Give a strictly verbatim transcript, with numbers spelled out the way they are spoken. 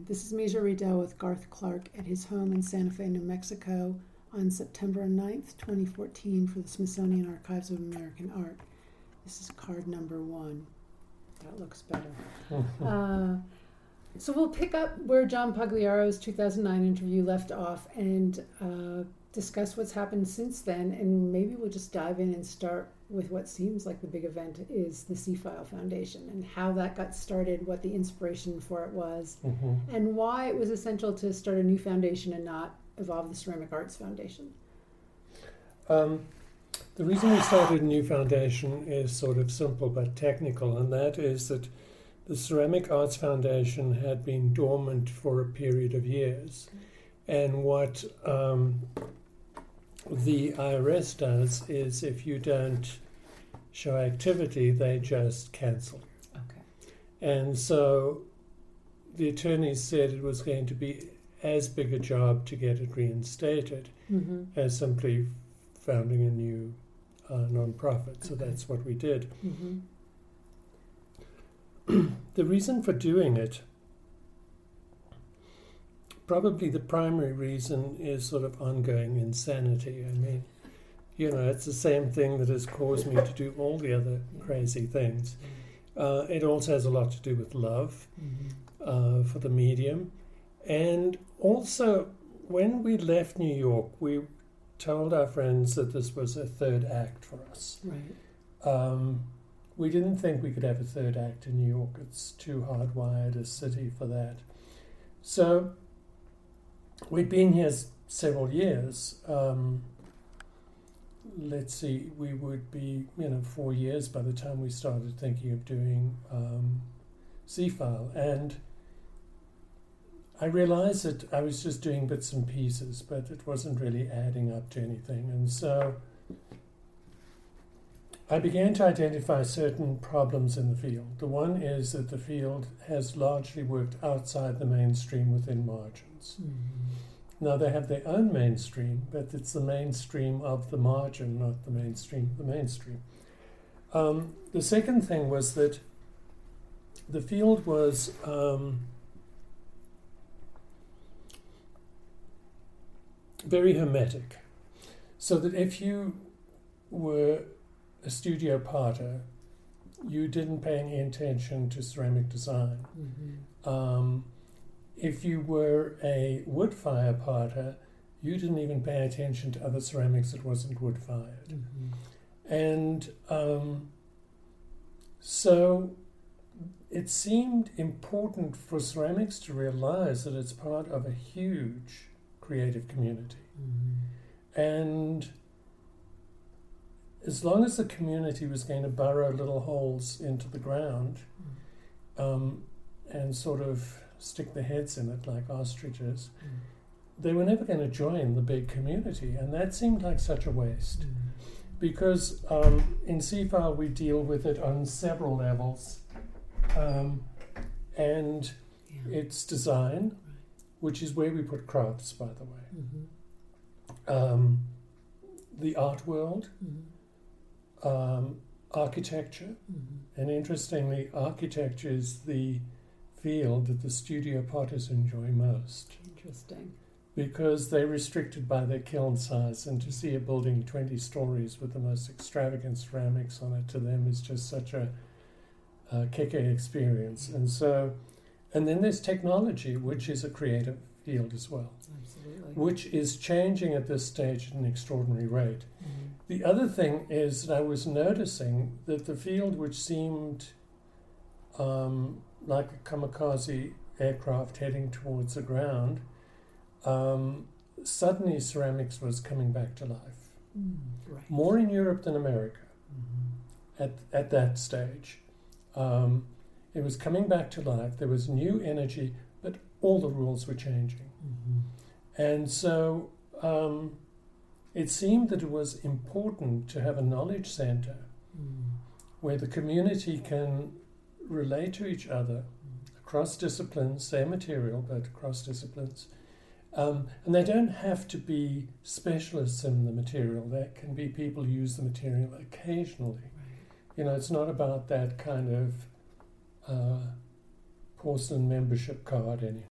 this is Major Riedel with Garth Clark at his home in Santa Fe, New Mexico on September ninth, twenty fourteen for the Smithsonian Archives of American Art. This is card number one. That looks better. uh, so we'll pick up where John Pagliaro's two thousand nine interview left off and uh, discuss what's happened since then, and maybe we'll just dive in and start with what seems like the big event is the C-File Foundation and how that got started, what the inspiration for it was, mm-hmm. and why it was essential to start a new foundation and not evolve the Ceramic Arts Foundation. Um, the reason we started a new foundation is sort of simple but technical, and that is that the Ceramic Arts Foundation had been dormant for a period of years. And what um, the I R S does is if you don't show activity, they just cancel you. Okay. And so the attorneys said it was going to be as big a job to get it reinstated mm-hmm. as simply founding a new uh, non-profit. So okay. that's what we did. Mm-hmm. The reason for doing it, probably the primary reason, is sort of ongoing insanity. I mean, you know, it's the same thing that has caused me to do all the other crazy things. Uh, it also has a lot to do with love mm-hmm. uh, for the medium. And also, when we left New York, we told our friends that this was a third act for us. Right. Um, we didn't think we could have a third act in New York. It's too hardwired a city for that. So we'd been here s- several years. Um, let's see, we would be, you know, four years by the time we started thinking of doing um, C-File. And I realized that I was just doing bits and pieces, but it wasn't really adding up to anything. And so I began to identify certain problems in the field. The one is that the field has largely worked outside the mainstream within margins. Mm-hmm. Now, they have their own mainstream, but it's the mainstream of the margin, not the mainstream of the mainstream. Um, the second thing was that the field was um, very hermetic, so that if you were a studio potter, you didn't pay any attention to ceramic design. Mm-hmm. Um, if you were a wood fire potter, you didn't even pay attention to other ceramics that wasn't wood fired. Mm-hmm. And um, so it seemed important for ceramics to realize that it's part of a huge creative community. Mm-hmm. And as long as the community was going to burrow little holes into the ground um, and sort of stick their heads in it like ostriches, mm. they were never going to join the big community. And that seemed like such a waste. Mm. Because um, in C-File we deal with it on several levels. Um, and yeah. it's design, right. which is where we put crafts, by the way. Mm-hmm. Um, the art world, mm-hmm. um, architecture, mm-hmm. and interestingly, architecture is the field that the studio potters enjoy most. Interesting. Because they're restricted by their kiln size, and to see a building twenty stories with the most extravagant ceramics on it to them is just such a uh, kicker experience. And so, and then there's technology, which is a creative field as well. Absolutely. Which is changing at this stage at an extraordinary rate. Mm-hmm. The other thing is that I was noticing that the field, which seemed um, like a kamikaze aircraft heading towards the ground, um, suddenly ceramics was coming back to life. Mm, right. More in Europe than America mm-hmm. at, at that stage. Um, it was coming back to life. There was new energy, but all the rules were changing. Mm-hmm. And so um, it seemed that it was important to have a knowledge center mm. where the community can relate to each other mm. across disciplines, same material, but across disciplines. Um, and they don't have to be specialists in the material. There can be people who use the material occasionally. Right. You know, it's not about that kind of uh, porcelain membership card anymore.